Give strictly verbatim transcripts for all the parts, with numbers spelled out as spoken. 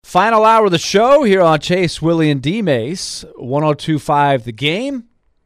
Final hour of the show here on Chase, Willie, and D-Mace, one oh two point five The Game.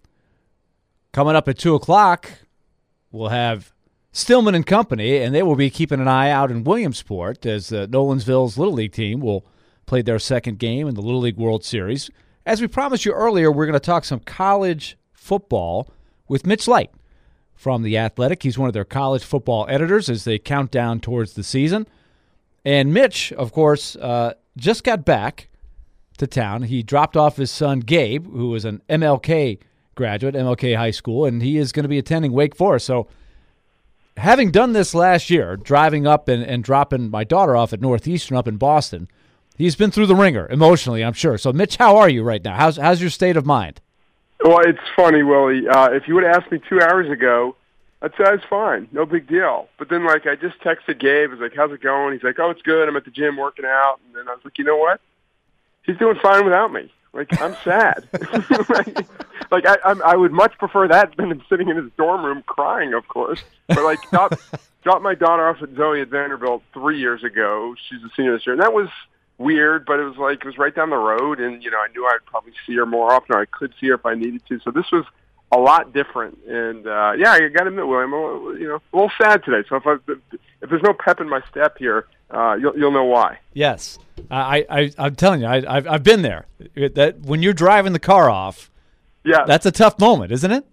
Coming up at two o'clock, we'll have Stillman and Company, and they will be keeping an eye out in Williamsport as uh, Nolensville's Little League team will play their second game in the Little League World Series. As we promised you earlier, we're going to talk some college football with Mitch Light from The Athletic. He's one of their college football editors as they count down towards the season. And Mitch, of course, uh, just got back to town. He dropped off his son, Gabe, who was an M L K graduate, M L K High School, and he is going to be attending Wake Forest. So having done this last year, driving up and, and dropping my daughter off at Northeastern up in Boston, he's been through the ringer emotionally, I'm sure. So, Mitch, how are you right now? How's how's your state of mind? Well, it's funny, Willie. Uh, if you would have asked me two hours ago, I'd say it's fine, no big deal. But then, like, I just texted Gabe. I was like, how's it going? He's like, oh, it's good. I'm at the gym working out. And then I was like, you know what? He's doing fine without me. Like, I'm sad. like, like I, I'm, I would much prefer that than him sitting in his dorm room crying, of course. But, like, drop, dropped my daughter off at Zoe at Vanderbilt three years ago. She's a senior this year. And that was weird, but it was like, it was right down the road. And, you know, I knew I'd probably see her more often, or I could see her if I needed to. So this was a lot different, and uh, yeah, I got to admit, William, I'm a little, you know, a little sad today. So if I, if there's no pep in my step here, uh, you'll you'll know why. Yes, I, I I'm telling you, I, I've I've been there. That when you're driving the car off, yeah, that's a tough moment, isn't it?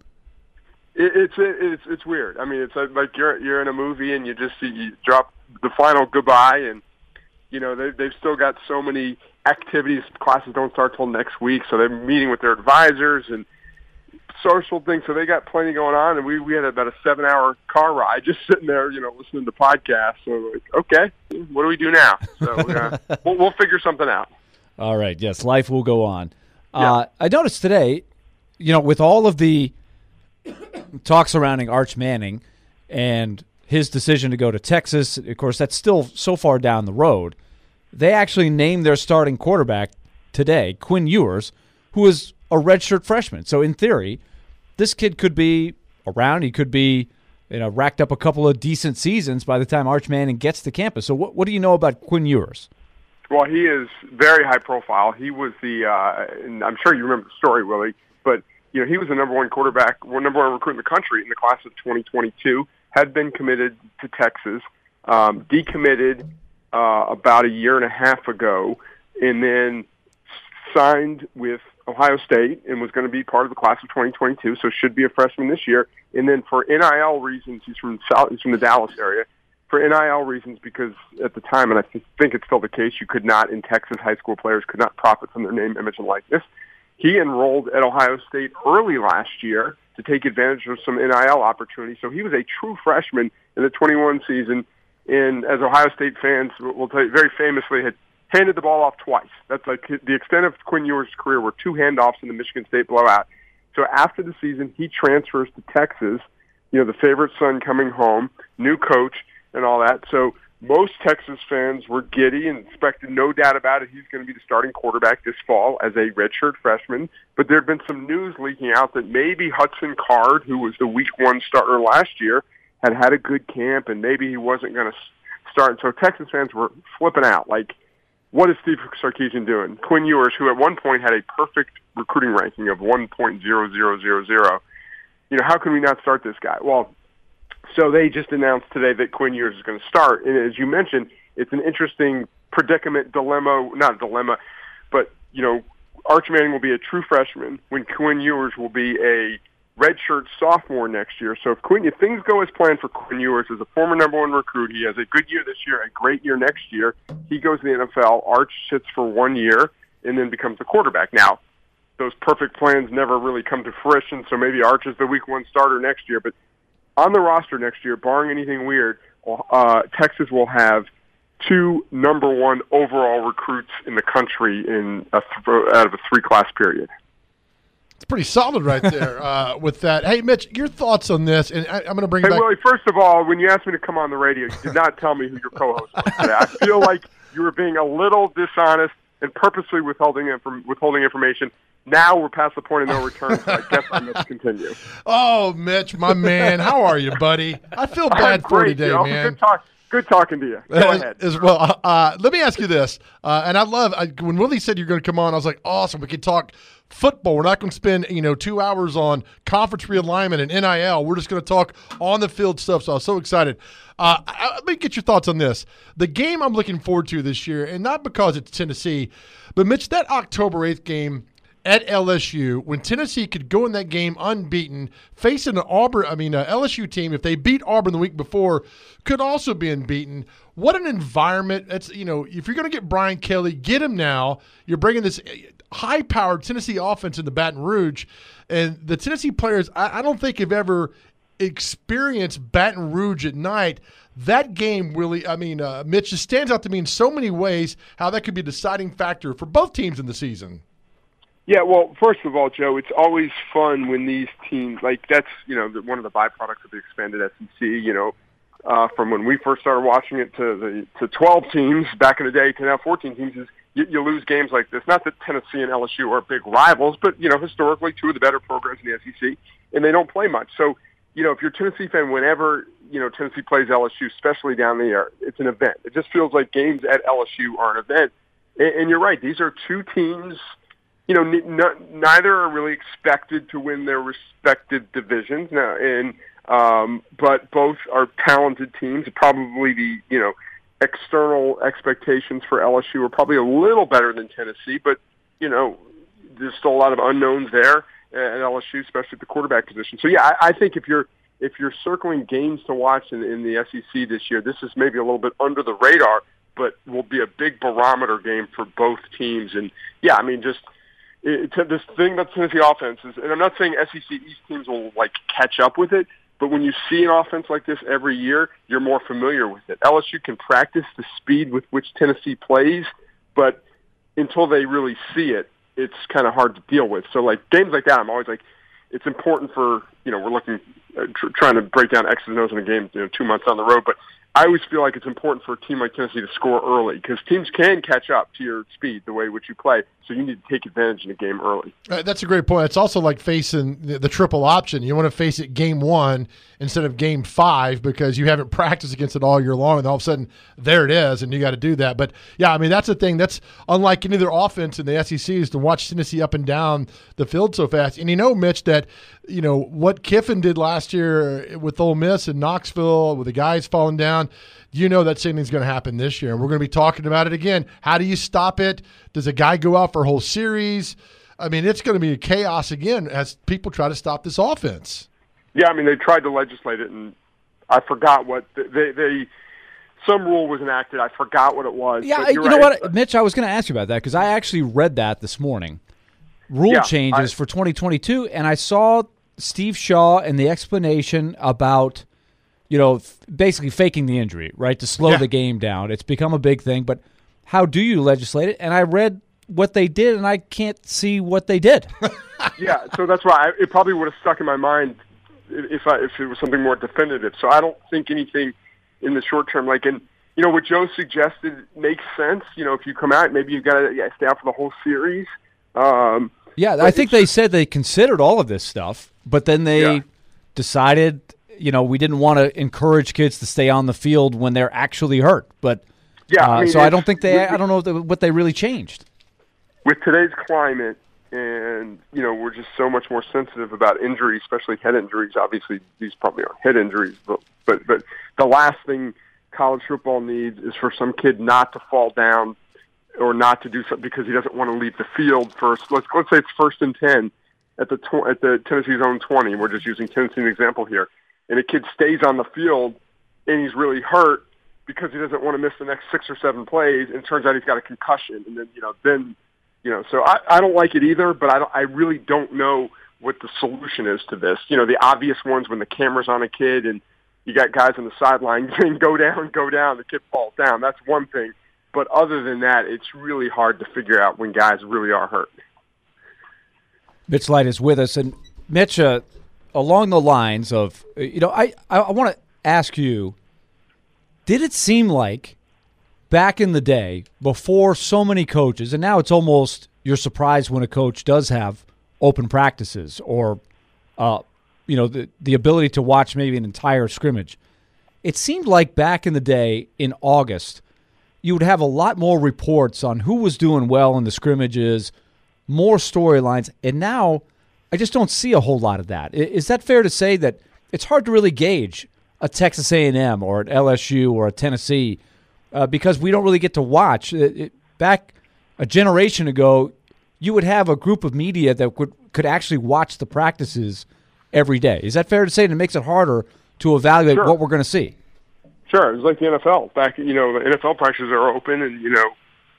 it it's it, it's it's weird. I mean, it's like you're you're in a movie and you just see you drop the final goodbye, and you know they they've still got so many activities. Classes don't start till next week, so they're meeting with their advisors and social thing, so they got plenty going on, and we, we had about a seven-hour car ride just sitting there, you know, listening to podcasts. So, like, okay, what do we do now? So uh, we'll, we'll figure something out. All right, yes, life will go on. Yeah. Uh, I noticed today, you know, with all of the talk surrounding Arch Manning and his decision to go to Texas, of course, that's still so far down the road, they actually named their starting quarterback today, Quinn Ewers, who is a redshirt freshman. So in theory, this kid could be around. He could be, you know, racked up a couple of decent seasons by the time Arch Manning gets to campus. So what what do you know about Quinn Ewers? Well, he is very high profile. He was the, uh, and I'm sure you remember the story, Willie, but you know he was the number one quarterback, one number one recruit in the country in the class of twenty twenty-two. Had been committed to Texas, um, decommitted uh, about a year and a half ago, and then signed with Ohio State and was going to be part of the class of twenty twenty-two, so should be a freshman this year. And then for N I L reasons, he's from South, he's from the Dallas area. For N I L reasons, because at the time, and I th- think it's still the case, you could not, in Texas, high school players could not profit from their name, image, and likeness. He enrolled at Ohio State early last year to take advantage of some N I L opportunities. So he was a true freshman in the twenty-one season, and as Ohio State fans will tell you, very famously had handed the ball off twice. That's like the extent of Quinn Ewers' career were two handoffs in the Michigan State blowout. So after the season, he transfers to Texas, you know, the favorite son coming home, new coach, and all that. So most Texas fans were giddy and expected, no doubt about it, he's going to be the starting quarterback this fall as a redshirt freshman. But there had been some news leaking out that maybe Hudson Card, who was the week one starter last year, had had a good camp, and maybe he wasn't going to start. So Texas fans were flipping out, like, what is Steve Sarkisian doing? Quinn Ewers, who at one point had a perfect recruiting ranking of one point zero zero zero zero, you know, how can we not start this guy? Well, so they just announced today that Quinn Ewers is going to start. And as you mentioned, it's an interesting predicament, dilemma, not dilemma, but, you know, Arch Manning will be a true freshman when Quinn Ewers will be a redshirt sophomore next year. So if Quinn, if things go as planned for Quinn Ewers as a former number one recruit, he has a good year this year, a great year next year. He goes to the N F L. Arch sits for one year and then becomes the quarterback. Now, those perfect plans never really come to fruition, so maybe Arch is the week one starter next year. But on the roster next year, barring anything weird, uh, Texas will have two number one overall recruits in the country in a th- out of a three-class period. It's pretty solid right there uh, with that. Hey, Mitch, your thoughts on this? And I, I'm going to bring hey, it back. Willie, first of all, when you asked me to come on the radio, you did not tell me who your co-host was today. I feel like you were being a little dishonest and purposely withholding inform- withholding information. Now we're past the point of no return, so I guess I must continue. Oh, Mitch, my man, how are you, buddy? I feel bad I'm for great, you today, you know? man. Good talk. Good talking to you. Go as, ahead. As well, uh, uh, let me ask you this, uh, and I love I, when Willie said you're going to come on. I was like, awesome. We can talk football. We're not going to spend you know two hours on conference realignment and N I L. We're just going to talk on the field stuff. So I was so excited. Uh, I, let me get your thoughts on this. The game I'm looking forward to this year, and not because it's Tennessee, but Mitch, that October eighth game at L S U, when Tennessee could go in that game unbeaten, facing an Auburn, I mean, a L S U team, if they beat Auburn the week before, could also be unbeaten. What an environment! It's you know, if you're going to get Brian Kelly, get him now. You're bringing this high-powered Tennessee offense into Baton Rouge, and the Tennessee players, I, I don't think have ever experienced Baton Rouge at night. That game really, I mean, uh, Mitch, just stands out to me in so many ways. How that could be a deciding factor for both teams in the season. Yeah, well, first of all, Joe, it's always fun when these teams, like that's, you know, one of the byproducts of the expanded S E C, you know, uh, from when we first started watching it to the to twelve teams back in the day to now fourteen teams is you, you lose games like this. Not that Tennessee and L S U are big rivals, but, you know, historically two of the better programs in the S E C, and they don't play much. So, you know, if you're a Tennessee fan, whenever, you know, Tennessee plays L S U, especially down there, it's an event. It just feels like games at L S U are an event. And, and you're right, these are two teams. You know, n- n- neither are really expected to win their respective divisions now, and um, but both are talented teams. Probably the you know external expectations for L S U are probably a little better than Tennessee, but you know there's still a lot of unknowns there at L S U, especially at the quarterback position. So yeah, I, I think if you're if you're circling games to watch in, in the S E C this year, this is maybe a little bit under the radar, but will be a big barometer game for both teams. And yeah, I mean just. It's this thing about Tennessee offense is, and I'm not saying S E C East teams will like catch up with it, but when you see an offense like this every year, you're more familiar with it. L S U can practice the speed with which Tennessee plays, but until they really see it, it's kind of hard to deal with. So like games like that, I'm always like, it's important for, you know, we're looking, uh, tr- trying to break down X's and O's in a game, you know, two months down the road, but I always feel like it's important for a team like Tennessee to score early because teams can catch up to your speed the way which you play, so you need to take advantage in the game early. Uh, that's a great point. It's also like facing the, the triple option. You want to face it game one instead of game five because you haven't practiced against it all year long, and all of a sudden there it is, and you got to do that. But, yeah, I mean, that's the thing. That's unlike any other offense in the S E C is to watch Tennessee up and down the field so fast. And you know, Mitch, that, you know, what Kiffin did last year with Ole Miss and Knoxville with the guys falling down, you know that same thing's going to happen this year. And we're going to be talking about it again. How do you stop it? Does a guy go out for a whole series? I mean, it's going to be a chaos again as people try to stop this offense. Yeah, I mean, they tried to legislate it, and I forgot what they they some rule was enacted. I forgot what it was. Yeah, you right. know what, Mitch? I was going to ask you about that because I actually read that this morning. Rule yeah, changes I, for twenty twenty-two, and I saw Steve Shaw and the explanation about, you know, basically faking the injury, right, to slow yeah. the game down. It's become a big thing, but how do you legislate it? And I read what they did, and I can't see what they did. Yeah, so that's why I, it probably would have stuck in my mind if I, if it was something more definitive. So I don't think anything in the short term, like in, you know, what Joe suggested makes sense. You know, if you come out, maybe you've got to yeah, stay out for the whole series. Um, yeah, I think they said they considered all of this stuff, but then they yeah. decided, you know, we didn't want to encourage kids to stay on the field when they're actually hurt. But yeah, uh, I mean, so I don't think they, with, I don't know what they really changed. With today's climate, and, you know, we're just so much more sensitive about injuries, especially head injuries. Obviously, these probably aren't head injuries, but, but, but the last thing college football needs is for some kid not to fall down or not to do something because he doesn't want to leave the field first. Let's, let's say it's first and ten at the tw- at the Tennessee's own twenty. We're just using Tennessee as an example here. And a kid stays on the field and he's really hurt because he doesn't want to miss the next six or seven plays, and it turns out he's got a concussion. And then, you know, then, you know, so I, I don't like it either, but I don't, I really don't know what the solution is to this. You know, the obvious ones when the camera's on a kid and you got guys on the sideline saying, go down, go down, the kid falls down. That's one thing. But other than that, it's really hard to figure out when guys really are hurt. Mitch Light is with us. And Mitch, uh, along the lines of, you know, I, I, I want to ask you, did it seem like back in the day, before so many coaches, and now it's almost you're surprised when a coach does have open practices or, uh, you know, the, the ability to watch maybe an entire scrimmage. it seemed like back in the day in August, you would have a lot more reports on who was doing well in the scrimmages, more storylines, and now I just don't see a whole lot of that. Is that fair to say that it's hard to really gauge a Texas A and M or an L S U or a Tennessee uh, because we don't really get to watch? It, it, back a generation ago, you would have a group of media that could, could actually watch the practices every day. Is that fair to say? And it makes it harder to evaluate Sure. what we're going to see. Sure, it's like the N F L. Back, you know, the N F L practices are open, and you know,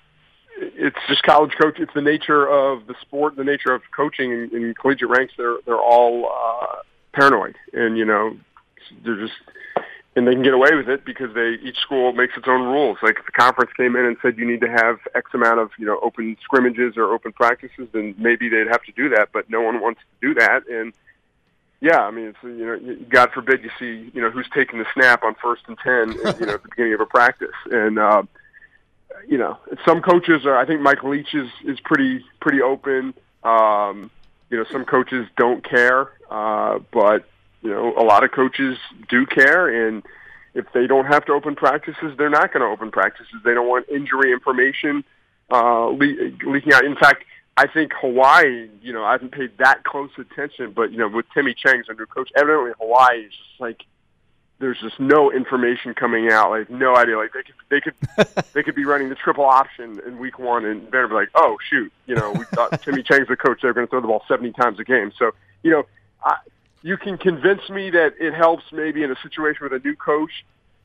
it's just college coach. It's the nature of the sport, the nature of coaching in, in collegiate ranks. They're they're all uh, paranoid, and you know, they're just, and they can get away with it because they each school makes its own rules. Like if the conference came in and said you need to have X amount of you know open scrimmages or open practices, then maybe they'd have to do that. But no one wants to do that, and yeah, I mean, it's, you know, God forbid you see, you know, who's taking the snap on first and ten, you know, at the beginning of a practice. And, uh, you know, some coaches are, I think Mike Leach is, is pretty, pretty open. Um, you know, some coaches don't care, uh, but, you know, a lot of coaches do care. And if they don't have to open practices, they're not going to open practices. They don't want injury information uh, le- leaking out. In fact, I think Hawaii, you know, I haven't paid that close attention, but, you know, with Timmy Chang's our new coach, evidently Hawaii is just like, there's just no information coming out, like no idea. Like they could, they could, they could be running the triple option in week one and they're like, oh shoot, you know, we thought Timmy Chang's the coach, they're going to throw the ball seventy times a game. So, you know, I, you can convince me that it helps maybe in a situation with a new coach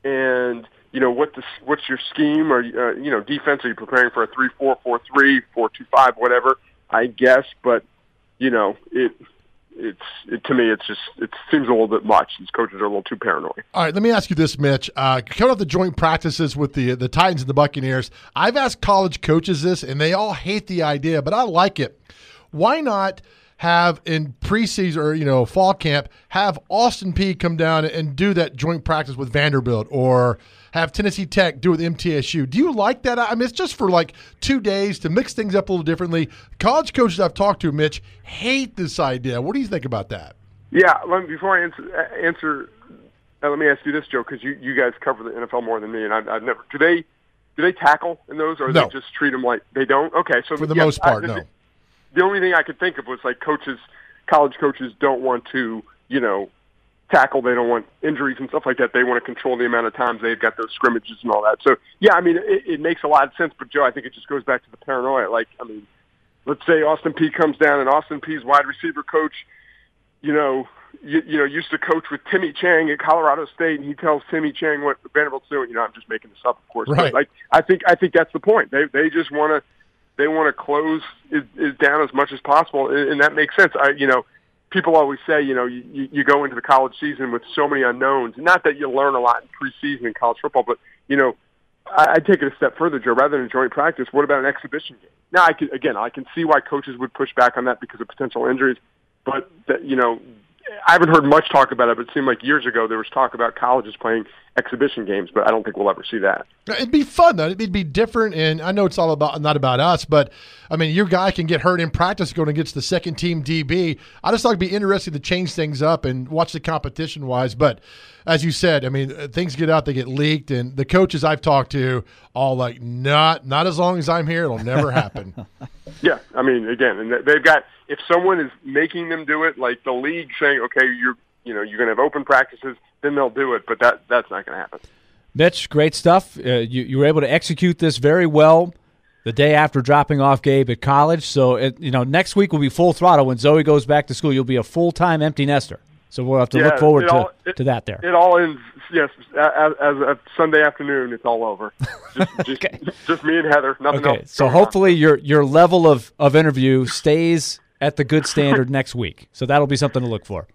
and, you know, what the, what's your scheme or, uh, you know, defense? Are you preparing for a three four, four three, four two five, whatever, I guess. But, you know, it it's it, to me, it's just it seems a little bit much. These coaches are a little too paranoid. All right, let me ask you this, Mitch. Uh, coming off the joint practices with the the Titans and the Buccaneers, I've asked college coaches this, and they all hate the idea, but I like it. Why not have in preseason or, you know, fall camp, have Austin Peay come down and do that joint practice with Vanderbilt, or have Tennessee Tech do it with M T S U? Do you like that? I mean, it's just for like two days to mix things up a little differently. College coaches I've talked to, Mitch, hate this idea. What do you think about that? Yeah, let me, before I answer, answer uh, let me ask you this, Joe, because you, you guys cover the N F L more than me, and I've, I've never – do they do they tackle in those, or no. they just treat them like – they don't? Okay. So For the yeah, most part, I, no. The, the only thing I could think of was like coaches – college coaches don't want to, you know, tackle. They don't want injuries and stuff like that. They want to control the amount of times they've got those scrimmages and all that. So, yeah, I mean, it, it makes a lot of sense. But, Joe, I think it just goes back to the paranoia. Like, I mean, let's say Austin Peay comes down and Austin Peay's wide receiver coach, you know, you, you know, used to coach with Timmy Chang at Colorado State, and he tells Timmy Chang what Vanderbilt's doing. You know, I'm just making this up, of course. Right. But, like, I think I think that's the point. They they just want to they want to close it, it down as much as possible, and, and that makes sense. I, you know. People always say, you know, you, you go into the college season with so many unknowns. Not that you learn a lot in preseason in college football, but, you know, I, I'd take it a step further, Joe. Rather than joint practice, what about an exhibition game? Now, I can, again, I can see why coaches would push back on that because of potential injuries. But, that, you know, I haven't heard much talk about it, but it seemed like years ago there was talk about colleges playing exhibition games, but I don't think we'll ever see that. It'd be fun, though. It'd be different, and I know it's all about not about us, but, I mean, your guy can get hurt in practice going against the second-team D B. I just thought it'd be interesting to change things up and watch the competition-wise, but as you said, I mean, things get out, they get leaked, and the coaches I've talked to all like, not, not as long as I'm here, it'll never happen. Yeah, I mean, again, and they've got, if someone is making them do it, like the league saying, okay, you're, you know, you're going to have open practices, then they'll do it, but that that's not going to happen. Mitch, great stuff. Uh, you, you were able to execute this very well the day after dropping off Gabe at college. So, it, you know, next week will be full throttle. When Zoe goes back to school, you'll be a full-time empty nester. So we'll have to yeah, look forward to, all, it, to that there. It all ends, yes, as, as of Sunday afternoon, it's all over. Just, just, okay. just me and Heather, nothing okay. else. So hopefully your your level of, of interview stays at the good standard next week. So that'll be something to look for.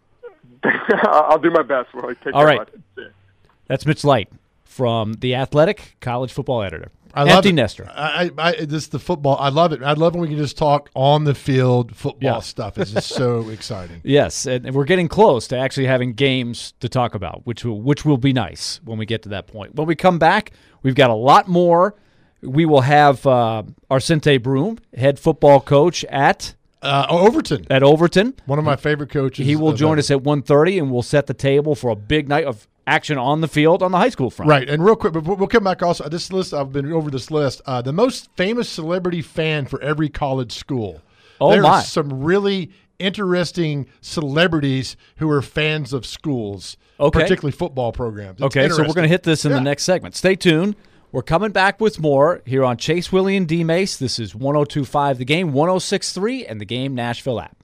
I'll do my best. Well, take all care, right. That's Mitch Light from The Athletic, college football editor. I Empty love nester. I, I, I, this the football. I love it. I love when we can just talk on the field football Yeah. stuff. It's just so exciting. Yes, and we're getting close to actually having games to talk about, which will, which will be nice when we get to that point. When we come back, we've got a lot more. We will have uh, Arsente Broom, head football coach at Uh, Overton. at Overton. One of my favorite coaches. He will of join ever. us at one thirty, and we'll set the table for a big night of action on the field on the high school front. Right, and real quick, but we'll come back also. This list, I've been over this list. Uh, the most famous celebrity fan for every college school. Oh, there my. are some really interesting celebrities who are fans of schools, Okay. particularly football programs. It's Okay, so we're going to hit this in Yeah. the next segment. Stay tuned. We're coming back with more here on Chase, Willie, and D. Mace. This is one oh two point five The Game, one oh six point three, and the Game Nashville app.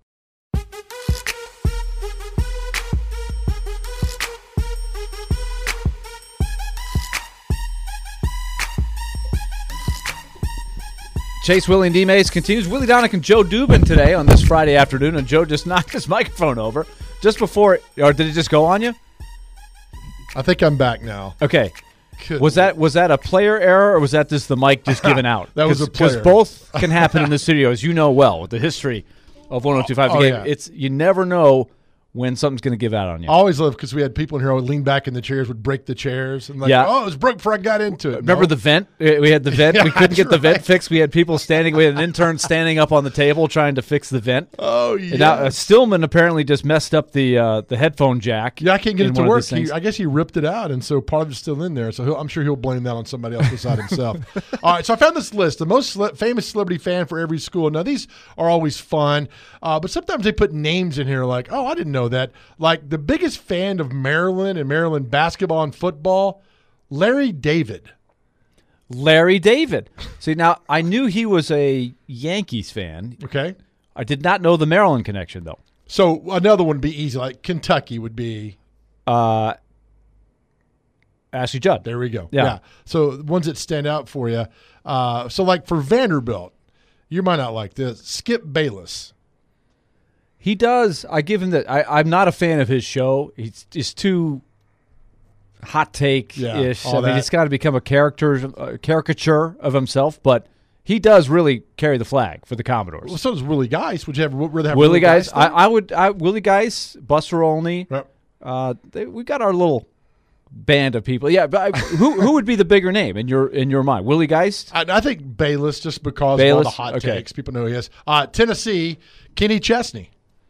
Chase, Willie, and D. Mace continues. Willie Donick and Joe Dubin today on this Friday afternoon, and Joe just knocked his microphone over just before, or did it just go on you? I think I'm back now. Okay. Good Was that was that a player error, or was that just the mic just giving out? That was a player. Because both can happen in the studio, as you know well, with the history of one oh two point five The Oh, Game. yeah. It's you never know when something's going to give out on you. I always love because we had people in here who would lean back in the chairs, would break the chairs, and like, Yeah. oh, it was broke before I got into it. Remember No. the vent? Uh, We had the vent. Yeah, we couldn't get the that's vent right. fixed. We had people standing. We had an intern standing up on the table trying to fix the vent. Oh, yeah. And now, uh, Stillman apparently just messed up the uh, the headphone jack. Yeah, I can't get in it to one of work. these things. He, I guess he ripped it out, and so part of it's still in there. So he'll, I'm sure he'll blame that on somebody else besides himself. All right, so I found this list: the most cele- famous celebrity fan for every school. Now these are always fun, uh, but sometimes they put names in here like, "Oh, I didn't know that." Like the biggest fan of Maryland and Maryland basketball and football, Larry David. Larry David. See, now I knew he was a Yankees fan. Okay, I did not know the Maryland connection, though. so another one would be easy. Like Kentucky would be. Uh, Ashley Judd. There we go. Yeah. So ones that stand out for you. Uh, so like for Vanderbilt, you might not like this. Skip Bayless. He does. I give him that. I, I'm not a fan of his show. He's just too hot take Yeah, ish. all I mean, that. it's got to become a character, a caricature of himself. But he does really carry the flag for the Commodores. Well, so does Willie Geist. Would you ever rather have Willie Geist. I, there? I would. I, Willie Geist, Buster Olney. Yep. Uh, they, we got our little band of people. Yeah, but I, who who would be the bigger name in your in your mind? Willie Geist. I, I think Bayless, just because of all Bayless? the hot Okay. takes. People know who he is. Uh, Tennessee, Kenny Chesney.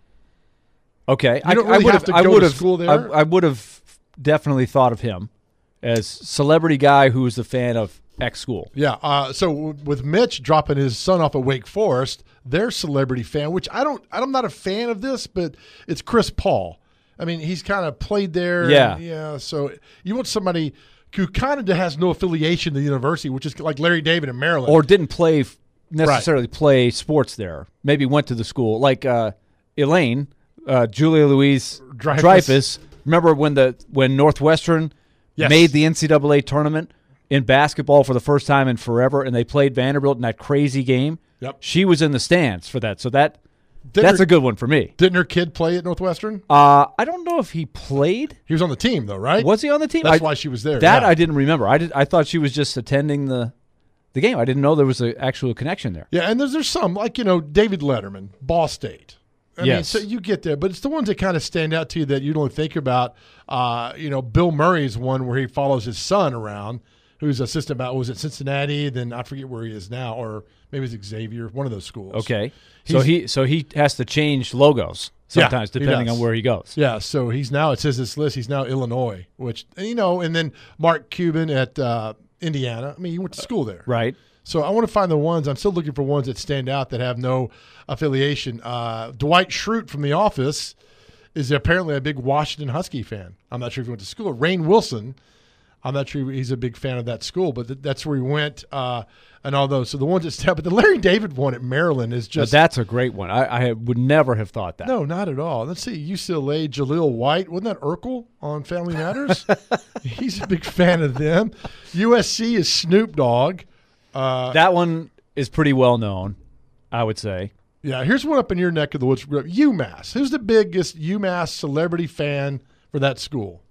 Okay, You don't I, I really would have to I go would to have. school there. I, I would have definitely thought of him as celebrity guy who was a fan of X school. Yeah. Uh, so w- with Mitch dropping his son off at Wake Forest, their celebrity fan, which I don't, I'm not a fan of this, but it's Chris Paul. I mean, he's kind of played there. Yeah. and, yeah. So you want somebody who kind of has no affiliation to the university, which is like Larry David in Maryland. Or didn't play necessarily play sports there. Maybe went to the school like uh, Elaine, uh, Julia Louise Dreyfus. Dreyfus. Remember when the when Northwestern Yes. made the N C double A tournament in basketball for the first time in forever, and they played Vanderbilt in that crazy game? Yep. She was in the stands for that, so that Didn't that's her- a good one for me. Didn't her kid play at Northwestern? Uh, I don't know if he played. He was on the team, though, right? Was he on the team? That's I- why she was there. That yeah. I didn't remember. I did. I thought she was just attending the the game. I didn't know there was an actual connection there. Yeah, and there's there's some like you know David Letterman, Ball State. I Yes. mean, so you get there, but it's the ones that kind of stand out to you that you don't think about. Uh, you know, Bill Murray's one where he follows his son around, who's assistant about was it Cincinnati? Then I forget where he is now, or maybe it's Xavier, one of those schools. Okay, so He's- he so he has to change logos Yeah, sometimes he depending does. on where he goes. Yeah, so he's now it says this list. He's now Illinois, which you know, and then Mark Cuban at uh, Indiana. I mean, he went to school there, Right. So I want to find the ones. I'm still looking for ones that stand out that have no affiliation. Uh, Dwight Schrute from The Office is apparently a big Washington Husky fan. I'm not sure if he went to school. Rainn Wilson, I'm not sure he's a big fan of that school, but th- that's where he went uh, and all those. So the ones that stand, but the Larry David one at Maryland is But just that's a great one. I, I would never have thought that. no, not at all. Let's see, U C L A, Jaleel White. Wasn't that Urkel on Family Matters? He's a big fan of them. U S C is Snoop Dogg. Uh, That one is pretty well known, I would say. Yeah, here's one up in your neck of the woods. UMass. Who's the biggest UMass celebrity fan for that school?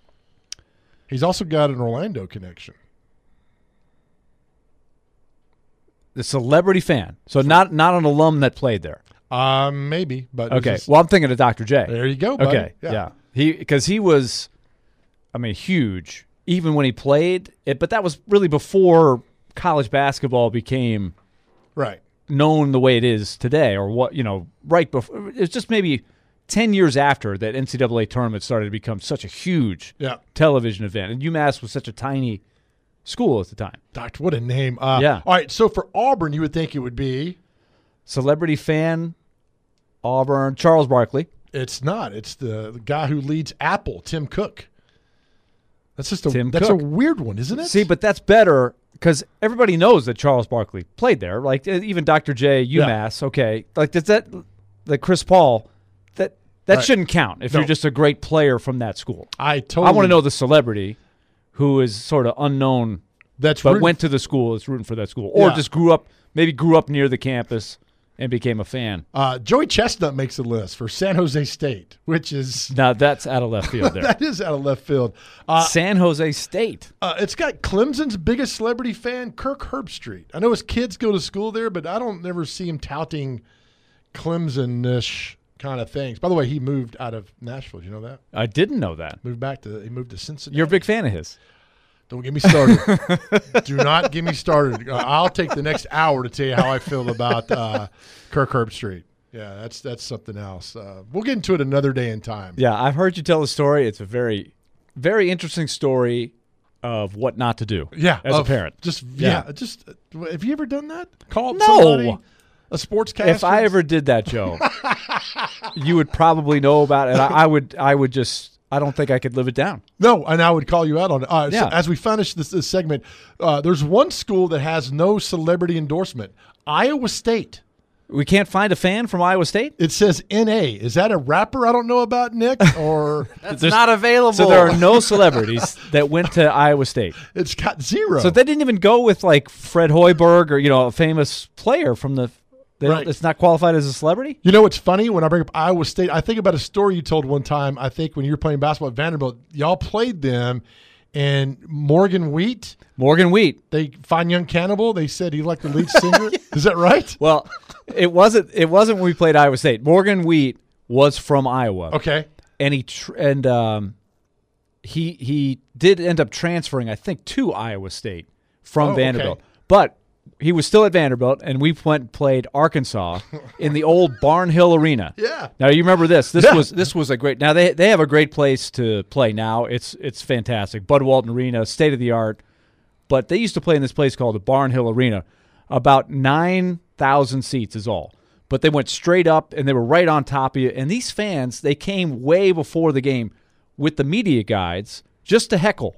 He's also got an Orlando connection. The celebrity fan, so not not an alum that played there. Um, maybe, but it's Okay, just- well I'm thinking of Doctor J. there you go. Buddy. Okay, yeah, he because he was, I mean, huge even when he played it, but that was really before college basketball became right. known the way it is today, or what, you know, right before. It's just maybe ten years after that N C double A tournament started to become such a huge yeah. television event. And UMass was such a tiny school at the time. Doctor, what a name. Uh, yeah. All right, so for Auburn, you would think it would be? Celebrity fan, Auburn, Charles Barkley. It's not. It's the, the guy who leads Apple, Tim Cook. That's just a Tim that's Cook. a weird one, isn't it? See, but that's better because everybody knows that Charles Barkley played there. Like even Doctor J, UMass. Yeah. Okay, like does that like Chris Paul? That that right. shouldn't count if no. you're just a great player from that school. I totally. I want to know the celebrity who is sort of unknown. That's but rooting. went to the school. Is rooting for that school, or yeah. just grew up maybe grew up near the campus and became a fan. Uh, Joey Chestnut makes the list for San Jose State, which is now that's out of left field. There, that is out of left field. Uh, San Jose State. Uh, it's got Clemson's biggest celebrity fan, Kirk Herbstreit. I know his kids go to school there, but I don't never see him touting Clemson-ish kind of things. By the way, he moved out of Nashville. Did you know that? I didn't know that. Moved back to he moved to Cincinnati. You're a big fan of his. Don't get me started. Do not get me started. Uh, I'll take the next hour to tell you how I feel about uh, Kirk Herbstreit. Yeah, that's that's something else. Uh, we'll get into it another day in time. Yeah, I've heard you tell the story. It's a very, very interesting story of what not to do. Yeah, as of, a parent. Just yeah, yeah. just uh, have you ever done that? Called no. somebody, a sportscaster? If I ever did that, Joe, you would probably know about it. I, I would. I would just. I don't think I could live it down. No, and I would call you out on it. Uh, yeah. So as we finish this, this segment, uh, there's one school that has no celebrity endorsement, Iowa State. We can't find a fan from Iowa State? It says N A. Is that a rapper I don't know about, Nick? Or That's not available. So there are no celebrities that went to Iowa State. It's got zero. So they didn't even go with like Fred Hoiberg or, you know, a famous player from the They right. It's not qualified as a celebrity? You know what's funny? When I bring up Iowa State, I think about a story you told one time, I think when you were playing basketball at Vanderbilt. Y'all played them, and Morgan Wheat. Morgan Wheat. They Fine Young Cannibal, they said he liked the lead singer. yeah. Is that right? Well, it wasn't It wasn't when we played Iowa State. Morgan Wheat was from Iowa. Okay. And he tr- and um, he he did end up transferring, I think, to Iowa State from oh, Vanderbilt. Okay. But he was still at Vanderbilt, and we went and played Arkansas in the old Barnhill Arena. Yeah. Now you remember this? This yeah. was this was a great. Now they they have a great place to play now. It's it's fantastic. Bud Walton Arena, state of the art. But they used to play in this place called the Barnhill Arena. About nine thousand seats is all. But they went straight up, and they were right on top of you. And these fans, they came way before the game with the media guides just to heckle.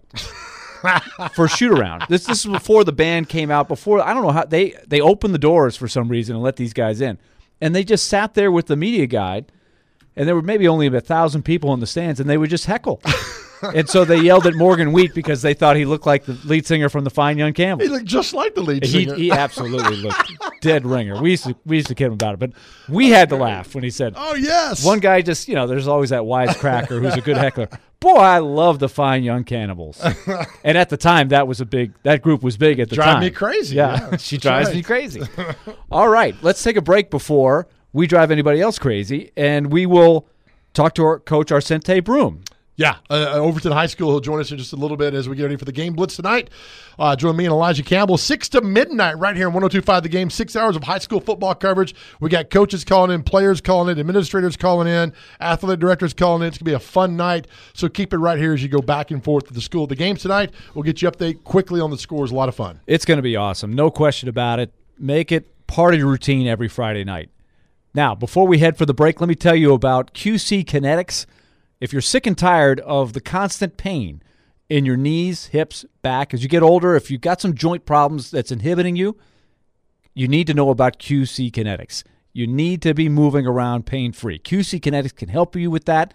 For shoot around. This this is before the band came out. Before I don't know how they they opened the doors for some reason and let these guys in, and they just sat there with the media guide, and there were maybe only a thousand people in the stands, and they would just heckle. And so they yelled at Morgan Wheat because they thought he looked like the lead singer from the Fine Young Cannibals. He looked just like the lead He, singer. he absolutely looked dead ringer. We used to we used to kid him about it, but we had to laugh when he said, "Oh yes." One guy just, you know, there's always that wisecracker who's a good heckler. Boy, I love the Fine Young Cannibals. And at the time, that was a big. That group was big at the Drive time. me crazy. Yeah, Yeah, she that's drives right. me crazy. All right, let's take a break before we drive anybody else crazy, and we will talk to our coach Arcente Broom. Yeah, uh, Overton High School. He'll join us in just a little bit as we get ready for the Game Blitz tonight. Uh, join me and Elijah Campbell, six to midnight right here on one oh two point five The Game. Six hours of high school football coverage. We got coaches calling in, players calling in, administrators calling in, athletic directors calling in. It's going to be a fun night, so keep it right here as you go back and forth to the school. The game tonight, we'll get you update quickly on the scores. A lot of fun. It's going to be awesome. No question about it. Make it part of your routine every Friday night. Now, before we head for the break, let me tell you about Q C Kinetics. If you're sick and tired of the constant pain in your knees, hips, back, as you get older, if you've got some joint problems that's inhibiting you, you need to know about Q C Kinetics. You need to be moving around pain-free. Q C Kinetics can help you with that.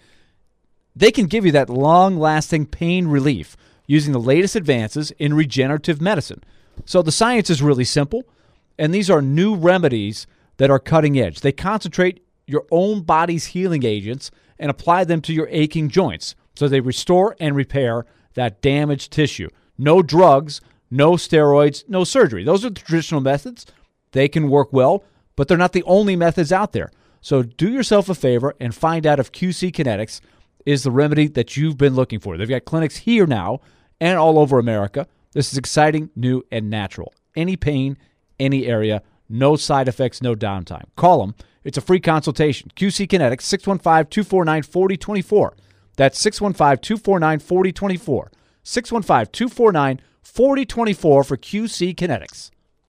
They can give you that long-lasting pain relief using the latest advances in regenerative medicine. So the science is really simple, and these are new remedies that are cutting edge. They concentrate your own body's healing agents and apply them to your aching joints so they restore and repair that damaged tissue. No drugs, no steroids, no surgery. Those are the traditional methods. They can work well, but they're not the only methods out there. So do yourself a favor and find out if Q C Kinetics is the remedy that you've been looking for. They've got clinics here now and all over America. This is exciting, new, and natural. Any pain, any area, No side effects, no downtime. Call them. It's a free consultation. Q C Kinetics, six one five, two four nine, four zero two four. That's six one five, two four nine, four zero two four. six one five, two four nine, four zero two four for Q C Kinetics.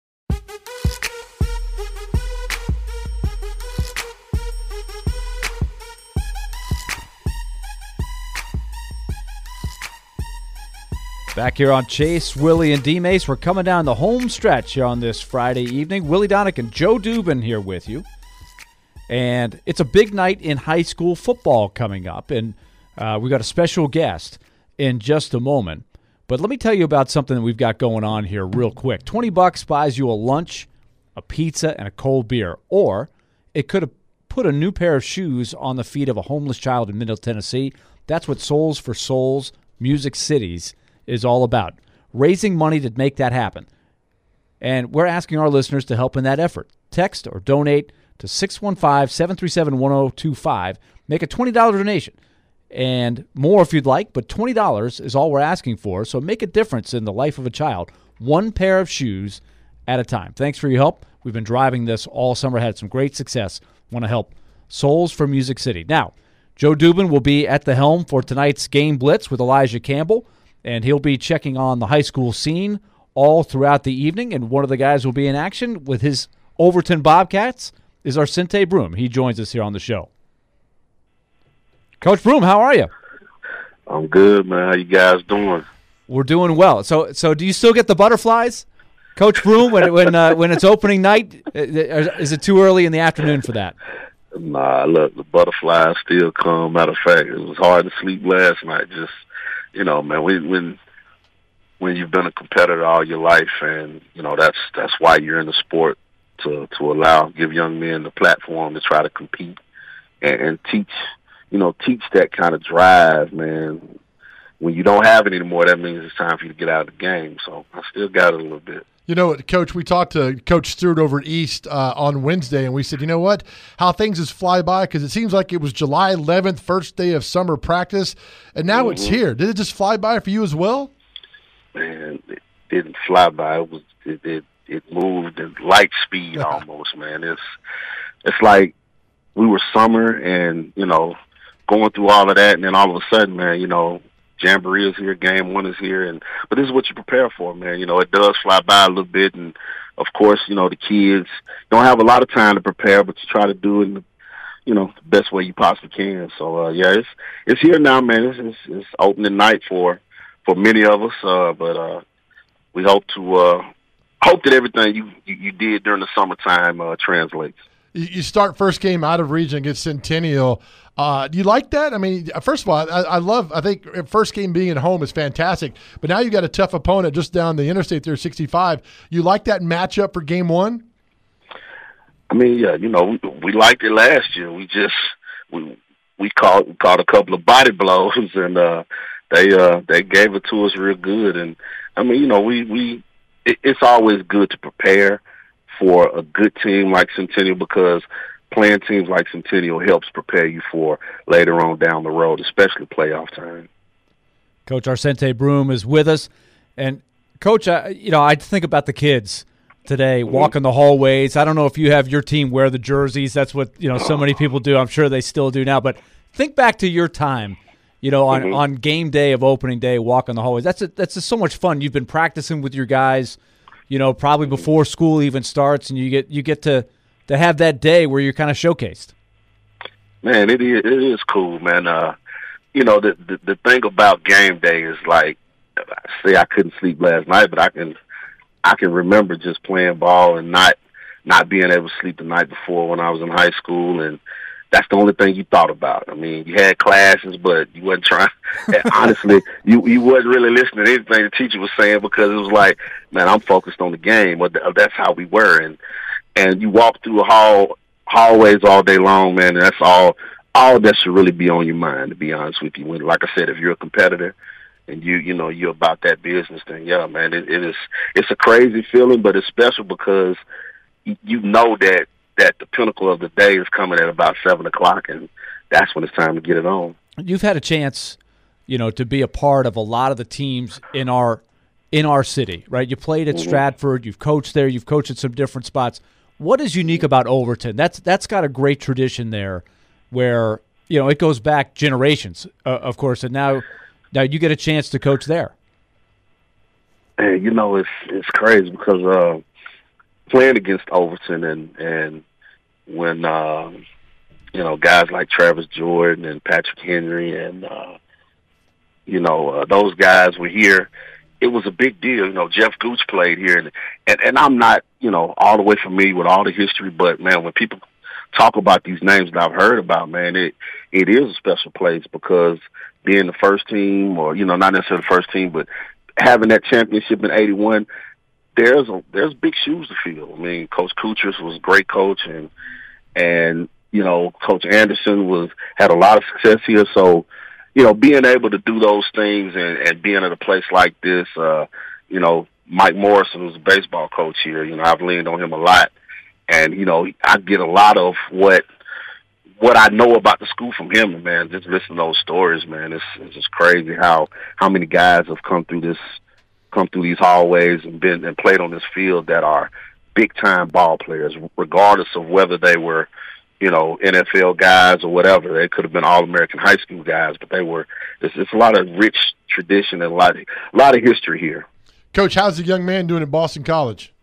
Back here on Chase, Willie, and D-Mace. We're coming down the home stretch here on this Friday evening. Willie Donick and Joe Dubin here with you. And it's a big night in high school football coming up. And uh, we've got a special guest in just a moment. But let me tell you about something that we've got going on here real quick. twenty bucks buys you a lunch, a pizza, and a cold beer. Or it could have put a new pair of shoes on the feet of a homeless child in Middle Tennessee. That's what Souls for Souls Music Cities is all about, raising money to make that happen. And we're asking our listeners to help in that effort. Text or donate to six one five, seven three seven, one zero two five. Make a twenty dollars donation. And more if you'd like, but twenty dollars is all we're asking for. So make a difference in the life of a child, one pair of shoes at a time. Thanks for your help. We've been driving this all summer, had some great success. Want to help Souls for Music City. Now, Joe Dubin will be at the helm for tonight's Game Blitz with Elijah Campbell. And he'll be checking on the high school scene all throughout the evening. And one of the guys who will be in action with his Overton Bobcats is our Sente Broom. He joins us here on the show. Coach Broom, how are you? I'm good, man. How you guys doing? We're doing well. So, so do you still get the butterflies, Coach Broom, when when uh, when it's opening night? Is it too early in the afternoon for that? Nah, look, the butterflies still come. Matter of fact, it was hard to sleep last night. Just You know, man, when when when you've been a competitor all your life, and you know that's that's why you're in the sport, to to allow give young men the platform to try to compete and, and teach, you know, teach that kind of drive, man. When you don't have it anymore, that means it's time for you to get out of the game. So I still got it a little bit. You know, Coach, we talked to Coach Stewart over at East uh, on Wednesday, and we said, you know what, how things just fly by, because it seems like it was July eleventh, first day of summer practice, and now mm-hmm. it's here. Did it just fly by for you as well? Man, it didn't fly by. It was it it, it moved at light speed almost, man. It's it's like we were summer and, you know, going through all of that, and then all of a sudden, man, you know, Jamboree is here, game one is here, and but this is what you prepare for, man. You know, it does fly by a little bit, and of course, you know, the kids don't have a lot of time to prepare, but you try to do it in the, you know, the best way you possibly can. So, uh, yeah, it's it's here now, man. It's, it's, it's opening night for for many of us, uh, but uh, we hope to uh, hope that everything you, you, you did during the summertime uh, translates. You start first game out of region against Centennial. Uh, do you like that? I mean, first of all, I, I love, I think first game being at home is fantastic, but now you got a tough opponent just down the interstate there, sixty-five. You like that matchup for game one? I mean, yeah, you know, we, we liked it last year. We just, we we caught, we caught a couple of body blows, and uh, they uh, they gave it to us real good. And, I mean, you know, we, we it, it's always good to prepare for a good team like Centennial, because playing teams like Centennial helps prepare you for later on down the road, especially playoff time. Coach Arsente Broom is with us. And, Coach, I, you know, I think about the kids today mm-hmm. walking the hallways. I don't know if you have your team wear the jerseys. That's what, you know, so many people do. I'm sure they still do now. But think back to your time, you know, on, mm-hmm. on game day of opening day, walking the hallways. That's a, that's just so much fun. You've been practicing with your guys, you know, probably before school even starts, and you get you get to, to have that day where you're kind of showcased. Man, it is, it is cool, man. Uh, you know, the, the the thing about game day is, like, say I couldn't sleep last night, but I can I can remember just playing ball and not not being able to sleep the night before when I was in high school, and that's the only thing you thought about. I mean, you had classes, but you wasn't trying. Honestly, you you wasn't really listening to anything the teacher was saying, because it was like, man, I'm focused on the game. Or that's how we were, and and you walk through a hall hallways all day long, man. And that's all all that should really be on your mind, to be honest with you. When, like I said, if you're a competitor and you you know you're about that business, then yeah, man, it, it is it's a crazy feeling, but it's special because you, you know that. that the pinnacle of the day is coming at about seven o'clock, and that's when it's time to get it on. You've had a chance, you know, to be a part of a lot of the teams in our in our city, right? You played at mm-hmm. Stratford, you've coached there, you've coached at some different spots. What is unique about Overton? That's that's got a great tradition there, where you know it goes back generations, uh, of course, and now now you get a chance to coach there. And you know, it's it's crazy because uh, playing against Overton and and when uh, you know guys like Travis Jordan and Patrick Henry and uh, you know uh, those guys were here. It was a big deal. You know, Jeff Gooch played here, and, and and I'm not, you know, all the way familiar with all the history, but man, when people talk about these names that I've heard about, man, it it is a special place because being the first team, or you know, not necessarily the first team, but having that championship in eighty-one, there's a there's big shoes to fill. I mean, Coach Kuchers was a great coach, and and you know, Coach Anderson was had a lot of success here, so. You know, being able to do those things and, and being at a place like this, uh, you know, Mike Morrison was a baseball coach here. You know, I've leaned on him a lot. And, you know, I get a lot of what what I know about the school from him. And, man, just listening to those stories, man, it's, it's just crazy how, how many guys have come through this, come through these hallways and been and played on this field that are big-time ball players, regardless of whether they were, you know, N F L guys or whatever. They could have been All-American high school guys, but they were. It's, it's a lot of rich tradition and a lot, of, a lot of history here. Coach, how's the young man doing at Boston College?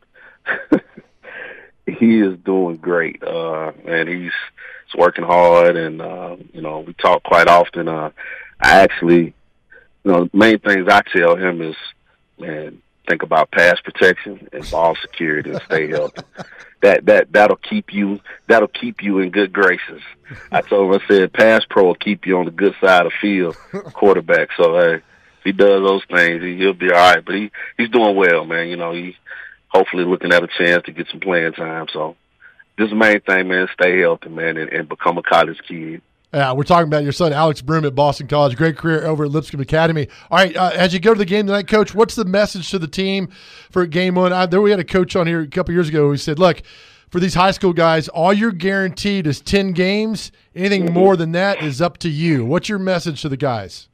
He is doing great, uh, and he's, he's working hard. And uh, you know, we talk quite often. Uh, I actually, you know, the main things I tell him is, man, think about pass protection and ball security and stay healthy. That that that'll keep you that'll keep you in good graces. I told him, I said, pass pro will keep you on the good side of the field, quarterback. So hey, if he does those things, he, he'll be all right. But he he's doing well, man. You know, he hopefully looking at a chance to get some playing time. So this is the main thing, man. Stay healthy, man, and, and become a college kid. Yeah, we're talking about your son, Alex Broom, at Boston College. Great career over at Lipscomb Academy. All right, uh, as you go to the game tonight, Coach, what's the message to the team for game one? I, there we had a coach on here a couple years ago who said, look, for these high school guys, all you're guaranteed is ten games. Anything mm-hmm. more than that is up to you. What's your message to the guys?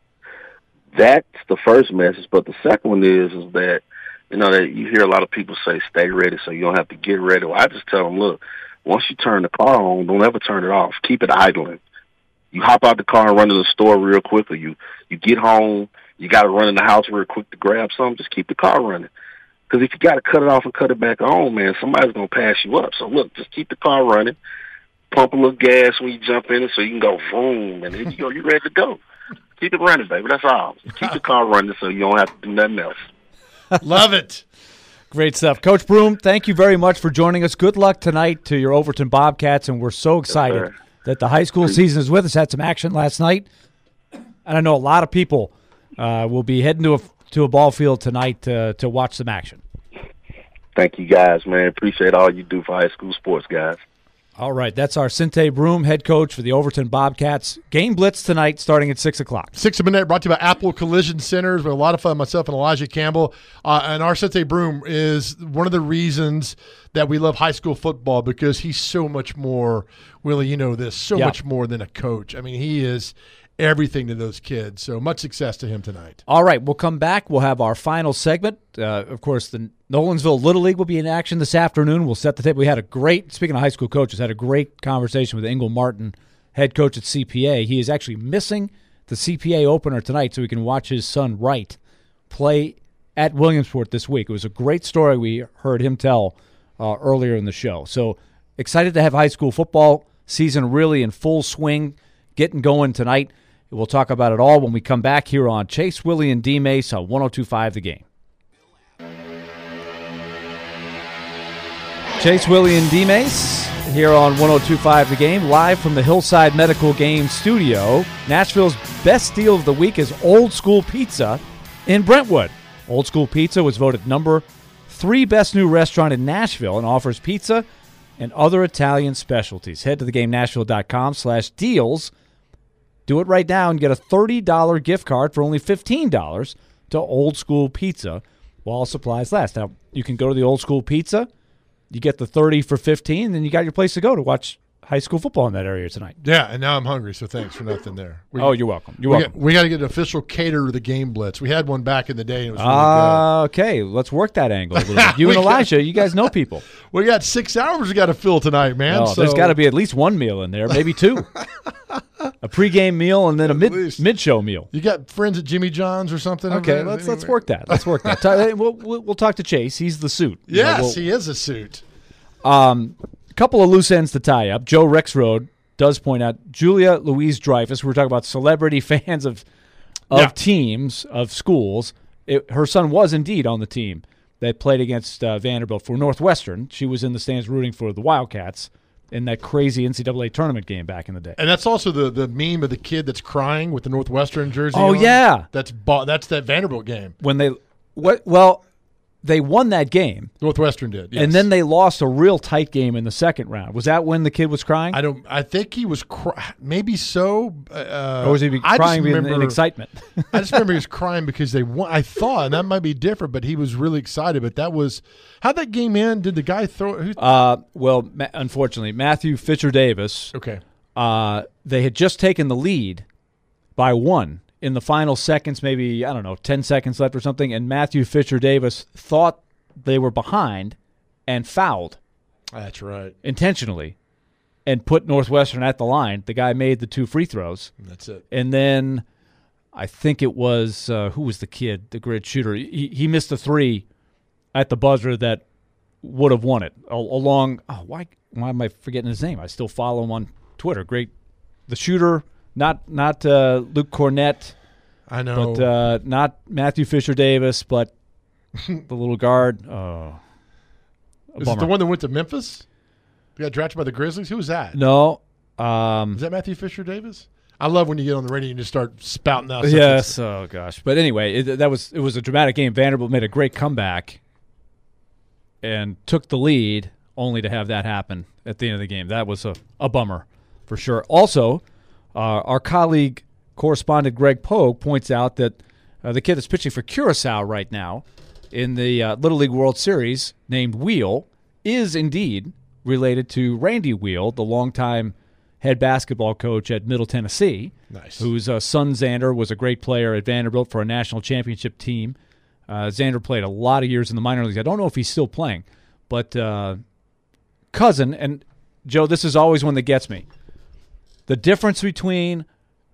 That's the first message, but the second one is, is that, you know, that you hear a lot of people say stay ready so you don't have to get ready. Well, I just tell them, look, once you turn the car on, don't ever turn it off. Keep it idling. You hop out the car and run to the store real quickly. You you get home, you got to run in the house real quick to grab something. Just keep the car running. Because if you got to cut it off and cut it back on, man, somebody's going to pass you up. So, look, just keep the car running. Pump a little gas when you jump in it so you can go boom, and then you go, you're ready to go. Keep it running, baby. That's all. Just keep the car running so you don't have to do nothing else. Love it. Great stuff. Coach Broom, thank you very much for joining us. Good luck tonight to your Overton Bobcats, and we're so excited yes, that the high school season is with us. Had some action last night, and I know a lot of people uh, will be heading to a to a ball field tonight uh, to watch some action. Thank you, guys, man. Appreciate all you do for high school sports, guys. All right, that's our Sinte Broom, head coach for the Overton Bobcats. Game Blitz tonight starting at six o'clock. Six of Minute brought to you by Apple Collision Centers. We had a lot of fun, myself and Elijah Campbell. Uh, and our Sinte Broom is one of the reasons that we love high school football because he's so much more, Willie, you know this, so yeah. much more than a coach. I mean, he is everything to those kids. So much success to him tonight. All right, we'll come back. We'll have our final segment. Uh, of course, the Nolensville Little League will be in action this afternoon. We'll set the table. We had a great, speaking of high school coaches, had a great conversation with Engel Martin, head coach at C P A. He is actually missing the C P A opener tonight so he can watch his son Wright play at Williamsport this week. It was a great story we heard him tell uh, earlier in the show. So excited to have high school football season really in full swing, getting going tonight. We'll talk about it all when we come back here on Chase, Willie, and D. Mace on one oh two point five The Game. Chase, Willie, and D. Mace here on one oh two point five The Game, live from the Hillside Medical Game Studio. Nashville's best deal of the week is Old School Pizza in Brentwood. Old School Pizza was voted number three best new restaurant in Nashville and offers pizza and other Italian specialties. Head to theGameNashville.com slash deals. Do it right now and get a thirty dollars gift card for only fifteen dollars to Old School Pizza while supplies last. Now, you can go to the Old School Pizza. You get the thirty for fifteen, then you got your place to go to watch high school football in that area tonight. Yeah, and now I'm hungry, so thanks for nothing there. We, oh, you're welcome. You're we welcome. Got, we got to get an official cater to the game blitz. We had one back in the day, and it was really uh, good. Okay, let's work that angle a little bit. You and Elijah, you guys know people. We got six hours we got to fill tonight, man. Oh, so. There's got to be at least one meal in there, maybe two. A pregame meal and then a mid mid show meal. You got friends at Jimmy John's or something? Okay, let's anyway. let's work that. Let's work that. we'll, we'll we'll talk to Chase. He's the suit. Yes, you know, we'll, he is a suit. Um, a couple of loose ends to tie up. Joe Rexroad does point out Julia Louise-Dreyfus. We're talking about celebrity fans of of yeah. teams of schools. It, her son was indeed on the team that played against uh, Vanderbilt for Northwestern. She was in the stands rooting for the Wildcats in that crazy N C double A tournament game back in the day. And that's also the, the meme of the kid that's crying with the Northwestern jersey Oh, on. yeah. That's ba- that's that Vanderbilt game. When they what well, they won that game. Northwestern did, yes. And then they lost a real tight game in the second round. Was that when the kid was crying? I don't. I think he was cry- maybe so. Uh, or was he crying remember, in, in excitement? I just remember he was crying because they won. I thought, and that might be different, but he was really excited. But that was how'd that game end? Did the guy throw? Who, uh, well, ma- unfortunately, Matthew Fisher Davis. Okay. Uh, they had just taken the lead by one. In the final seconds, maybe, I don't know, ten seconds left or something, and Matthew Fisher Davis thought they were behind and fouled. That's right. Intentionally, and put Northwestern at the line. The guy made the two free throws. That's it. And then I think it was, uh, who was the kid, the great shooter? He, he missed a three at the buzzer that would have won it. Along, oh, why, why am I forgetting his name? I still follow him on Twitter. Great, the shooter. Not not uh, Luke Cornett. I know. But uh, not Matthew Fisher Davis, but the little guard. Oh, Is it the one that went to Memphis? He got drafted by the Grizzlies? Who was that? No. Um, Is that Matthew Fisher Davis? I love when you get on the radio and just start spouting out. Yes. Oh, gosh. But anyway, it, that was it was a dramatic game. Vanderbilt made a great comeback and took the lead only to have that happen at the end of the game. That was a, a bummer for sure. Also, Uh, our colleague, correspondent Greg Pogue, points out that uh, the kid that's pitching for Curacao right now in the uh, Little League World Series, named Wheel, is indeed related to Randy Wheel, the longtime head basketball coach at Middle Tennessee, nice. whose uh, son Xander was a great player at Vanderbilt for a national championship team. Uh, Xander played a lot of years in the minor leagues. I don't know if he's still playing, but uh, cousin, and Joe, this is always one that gets me. The difference between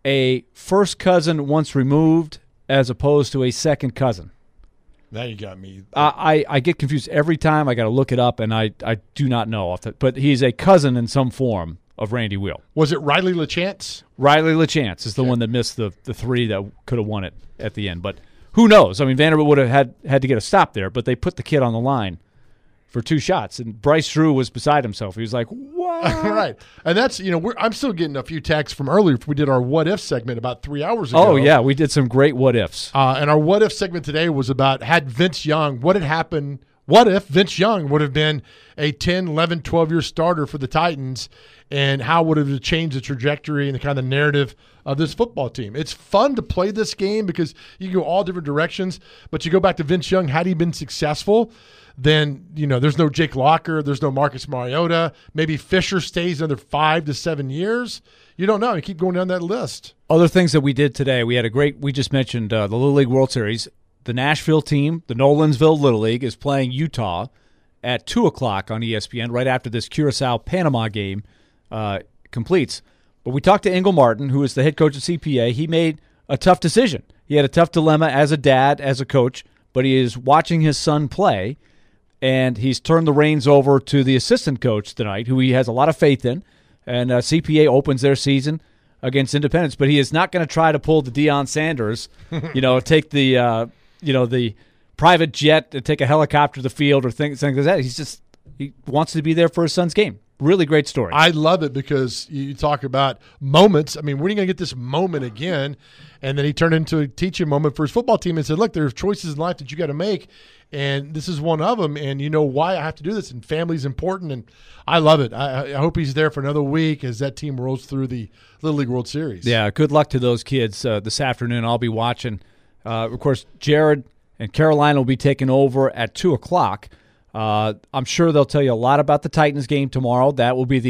a first cousin once removed as opposed to a second cousin. Now you got me. I, I, I get confused every time. I got to look it up, and I, I do not know. But he's a cousin in some form of Randy Wheel. Was it Riley LaChance? Riley LaChance is the okay. one that missed the, the three that could have won it at the end. But who knows? I mean, Vanderbilt would have had, had to get a stop there, but they put the kid on the line for two shots, and Bryce Drew was beside himself. He was like, what? Right. And that's, you know, we're, I'm still getting a few texts from earlier. We did our what if segment about three hours ago. Oh, yeah. We did some great what ifs. Uh, and our what if segment today was about had Vince Young, what had happened, what if Vince Young would have been a ten, eleven, twelve-year starter for the Titans, and how would it have changed the trajectory and the kind of narrative of this football team? It's fun to play this game because you can go all different directions, but you go back to Vince Young, had he been successful, then, you know, there's no Jake Locker, there's no Marcus Mariota. Maybe Fisher stays another five to seven years. You don't know. You keep going down that list. Other things that we did today, we had a great, we just mentioned uh, the Little League World Series. The Nashville team, the Nolensville Little League, is playing Utah at two o'clock on E S P N right after this Curacao-Panama game uh, completes. But we talked to Engel Martin, who is the head coach at C P A. He made a tough decision. He had a tough dilemma as a dad, as a coach, but he is watching his son play, and he's turned the reins over to the assistant coach tonight, who he has a lot of faith in. And uh, C P A opens their season against Independence, but he is not going to try to pull the Deion Sanders, you know, take the, uh, you know, the private jet to take a helicopter to the field or things, things like that. He's just he wants to be there for his son's game. Really great story. I love it because you talk about moments. I mean, when are you going to get this moment again? And then he turned into a teaching moment for his football team and said, look, there's choices in life that you got to make, and this is one of them, and you know why I have to do this, and family's important, and I love it. I, I hope he's there for another week as that team rolls through the Little League World Series. Yeah, good luck to those kids uh, this afternoon. I'll be watching. Uh, of course, Jared and Carolina will be taking over at two o'clock. Uh, I'm sure they'll tell you a lot about the Titans game tomorrow. That will be the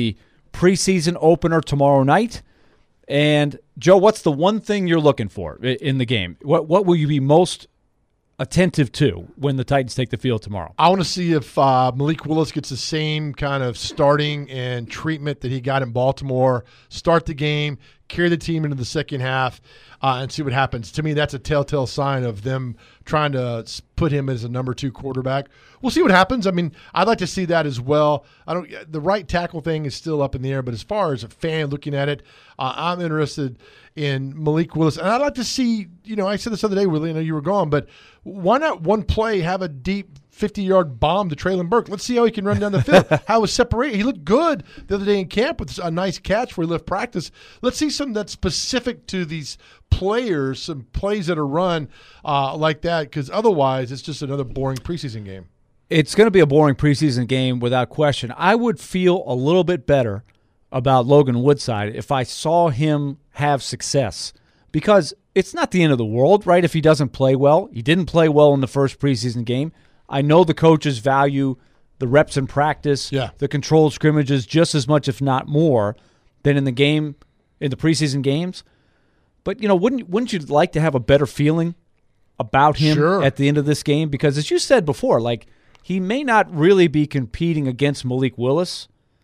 preseason opener tomorrow night. And, Joe, what's the one thing you're looking for in the game? What what will you be most attentive to when the Titans take the field tomorrow? I want to see if uh, Malik Willis gets the same kind of starting and treatment that he got in Baltimore. Start the game, carry the team into the second half, uh, and see what happens. To me, that's a telltale sign of them trying to put him as a number two quarterback. We'll see what happens. I mean, I'd like to see that as well. I don't. The right tackle thing is still up in the air, but as far as a fan looking at it, uh, I'm interested in Malik Willis. And I'd like to see, you know, I said this other day, Willie, I know you were gone, but why not one play have a deep fifty-yard bomb to Traylon Burke? Let's see how he can run down the field. How was separated. He looked good the other day in camp with a nice catch where he left practice. Let's see something that's specific to these players, some plays that are run uh, like that, because otherwise it's just another boring preseason game. It's going to be a boring preseason game without question. I would feel a little bit better about Logan Woodside if I saw him have success, because it's not the end of the world, right, if he doesn't play well. He didn't play well in the first preseason game. I know the coaches value the reps in practice, yeah. the controlled scrimmages just as much, if not more, than in the game, in the preseason games. But, you know, wouldn't wouldn't you like to have a better feeling about him sure. at the end of this game? Because as you said before, like, he may not really be competing against Malik Willis,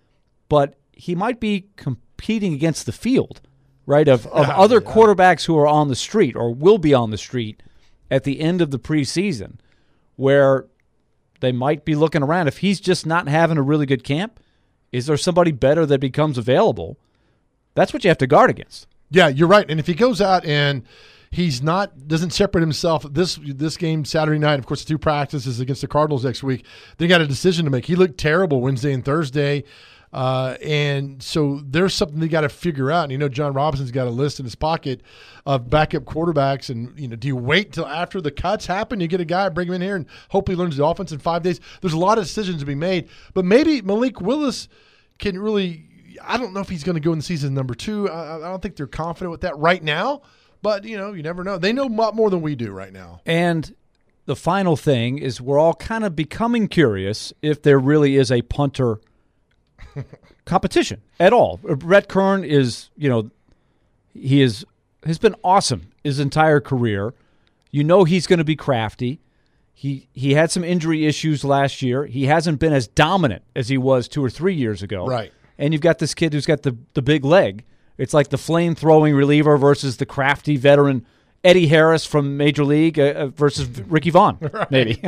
but he might be competing against the field, right, of, of yeah, other yeah. quarterbacks who are on the street or will be on the street at the end of the preseason, where they might be looking around. If he's just not having a really good camp, is there somebody better that becomes available? That's what you have to guard against. Yeah, you're right. And if he goes out and he's not doesn't separate himself this this game Saturday night, of course, the two practices against the Cardinals next week, they got a decision to make. He looked terrible Wednesday and Thursday. Uh, and so there's something they got to figure out. And, you know, John Robinson's got a list in his pocket of backup quarterbacks. And, you know, do you wait till after the cuts happen? You get a guy, bring him in here, and hope he learns the offense in five days. There's a lot of decisions to be made. But maybe Malik Willis can really – I don't know if he's going to go in the season number two. I, I don't think they're confident with that right now. But, you know, you never know. They know a lot more than we do right now. And the final thing is we're all kind of becoming curious if there really is a punter – competition at all. Brett Kern is, you know, he is has been awesome his entire career. You know he's going to be crafty. He he had some injury issues last year. He hasn't been as dominant as he was two or three years ago. Right. And you've got this kid who's got the, the big leg. It's like the flame-throwing reliever versus the crafty veteran Eddie Harris from Major League uh, versus Ricky Vaughn, right. maybe.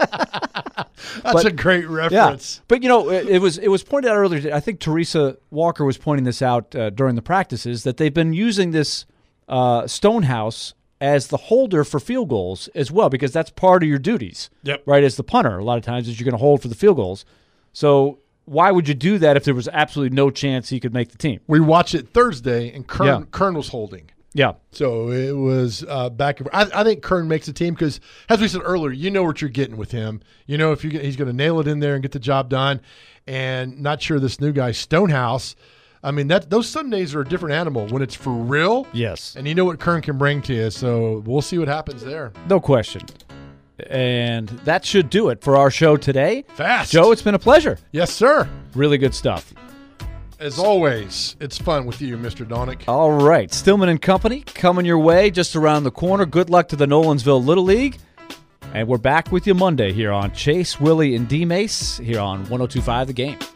That's but, a great reference. Yeah. But, you know, it, it was it was pointed out earlier, I think Teresa Walker was pointing this out uh, during the practices, that they've been using this uh, Stonehouse as the holder for field goals as well, because that's part of your duties, yep. right, as the punter. A lot of times is you're going to hold for the field goals. So why would you do that if there was absolutely no chance he could make the team? We watched it Thursday, and Kern, yeah. Kern was holding. Yeah. So it was uh, back. I, I think Kern makes the team because, as we said earlier, you know what you're getting with him. You know if you get, he's going to nail it in there and get the job done. And not sure this new guy, Stonehouse, I mean, that those Sundays are a different animal when it's for real. Yes. And you know what Kern can bring to you. So we'll see what happens there. No question. And that should do it for our show today. Fast. Joe, it's been a pleasure. Yes, sir. Really good stuff. As always, it's fun with you, Mister Donick. All right. Stillman and Company coming your way just around the corner. Good luck to the Nolensville Little League. And we're back with you Monday here on Chase, Willie, and D-Mace here on one oh two point five The Game.